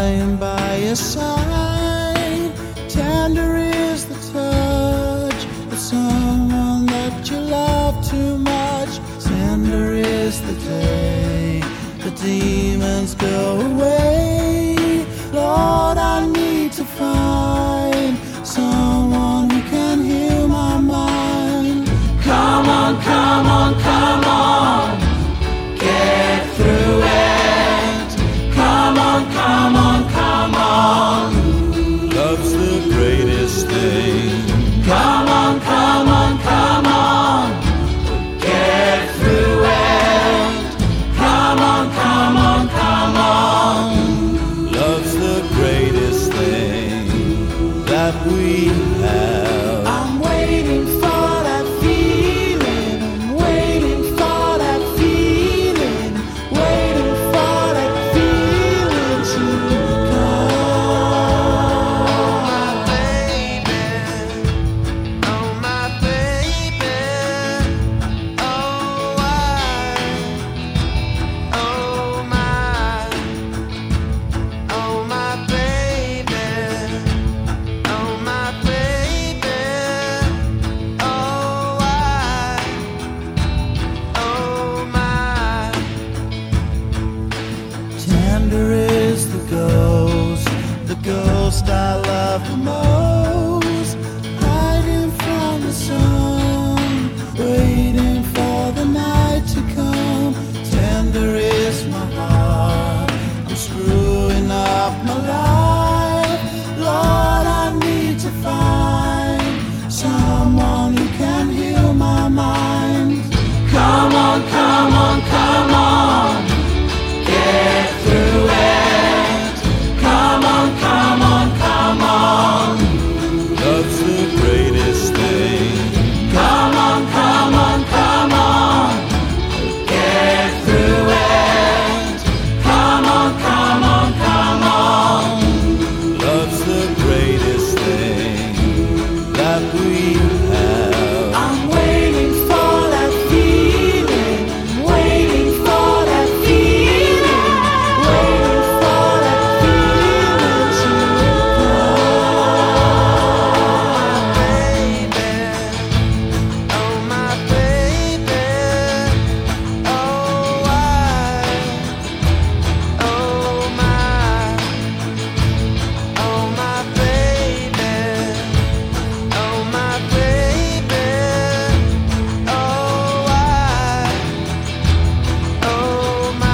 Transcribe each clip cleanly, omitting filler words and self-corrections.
lying by your side. Tender is the touch of someone that you love too much. Tender is the day the demons go away. Lord, I need to find someone who can heal my mind. Come on, come on, come on, get through it. Come on, come on, come on, love's the greatest thing. Come on, come on, come on, get through it. Come on, come on, come on, love's the greatest thing that we have. I'm waiting for that feeling. I'm waiting for that feeling. Waiting for that feeling to come. Oh my baby, oh my baby, oh my baby, oh my baby, oh my. Tender is the ghost I love the most. Hiding from the sun, waiting for the night to come. Tender is my heart, I'm screwing up my life. Lord, I need to find someone who can heal my mind. Come on, come on, come on, get through it. Come on, come on, come on, love's the greatest thing. Come on, come on, come on, get through it. Come on, come on, come on, love's the greatest thing that we have. I'm waiting for that feeling. I'm waiting for that feeling. Waiting for that feeling to Oh my baby, oh my baby, oh my baby, oh my.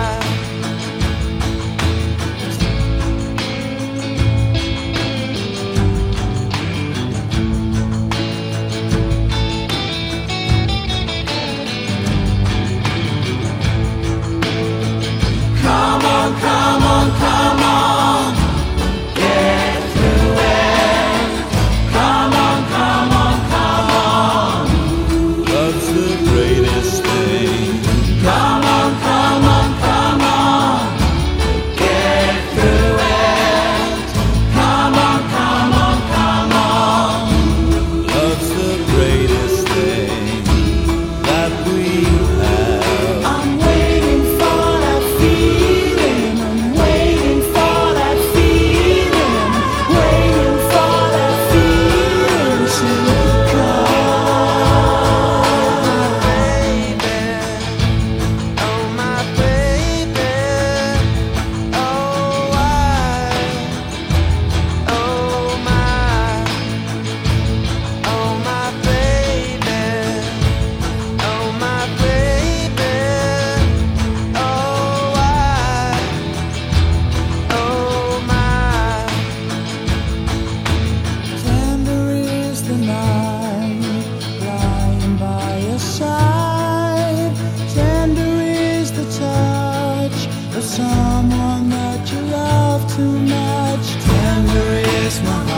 come on, come on, come on, get through it. Come on, come on, come on, love's the greatest thing. Come on, come on, come on, get through it. Come on, come on, come on, love's the greatest thing that we have. I'm waiting for that feeling. I'm waiting for that feeling. Waiting for that feeling to come. Oh my baby, oh my baby, oh my baby, oh my. Tender is the night, lying by your side. Tender is the touch of someone that you love too much. Tender is my